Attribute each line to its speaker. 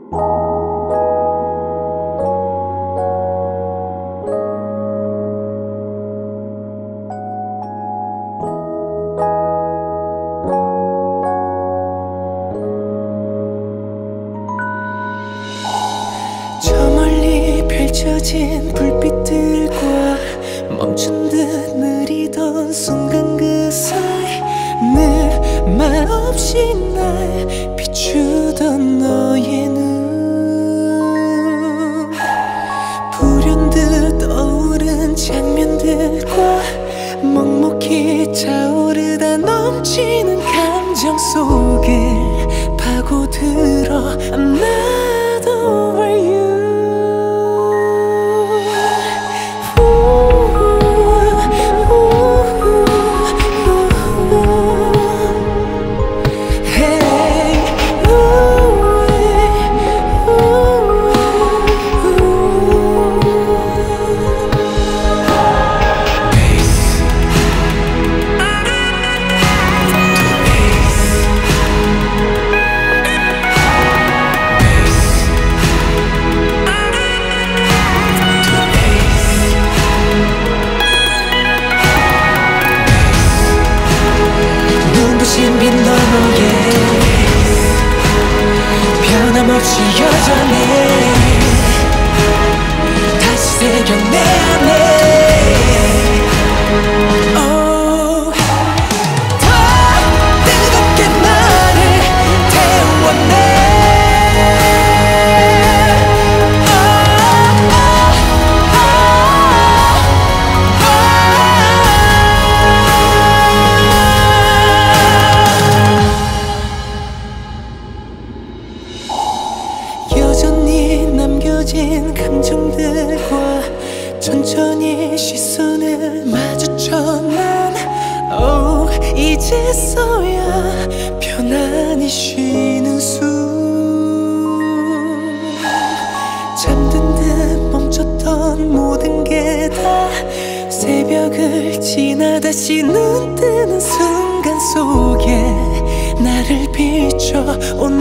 Speaker 1: 펼쳐진 불빛들과 멈춘 듯 느리던 순간 그 사이 늘 말없이 날 비추던 너의 눈 불현듯 떠오른 장면들과 먹먹히 차오르다 넘치는 감정 속을 파고들어 I'm not over you. 빛 너머에 변함없이 여전해 다시 새겨 내 안에 더 뜨겁게 나를 태워내 남겨진 감정들과 천천히 시선을 마주쳐 난 이제서야 편안히 쉬는 숨 잠든 듯 멈췄던 모든 게 다 새벽을 지나 다시 눈 뜨는 순간 속에 나를 비춰온